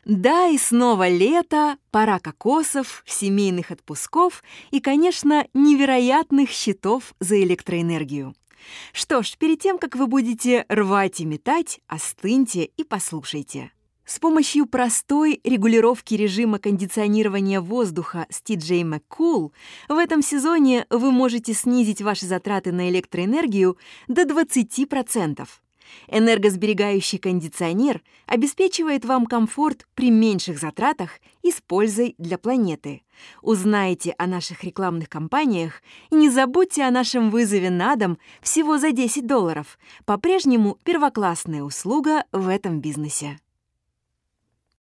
Да, и снова лето, пора кокосов, семейных отпусков и, конечно, невероятных счетов за электроэнергию. Что ж, перед тем, как вы будете рвать и метать, остыньте и послушайте. С помощью простой регулировки режима кондиционирования воздуха с TJ McCool в этом сезоне вы можете снизить ваши затраты на электроэнергию до 20%. Энергосберегающий кондиционер обеспечивает вам комфорт при меньших затратах и с пользой для планеты. Узнайте о наших рекламных кампаниях и не забудьте о нашем вызове на дом всего за $10. По-прежнему первоклассная услуга в этом бизнесе.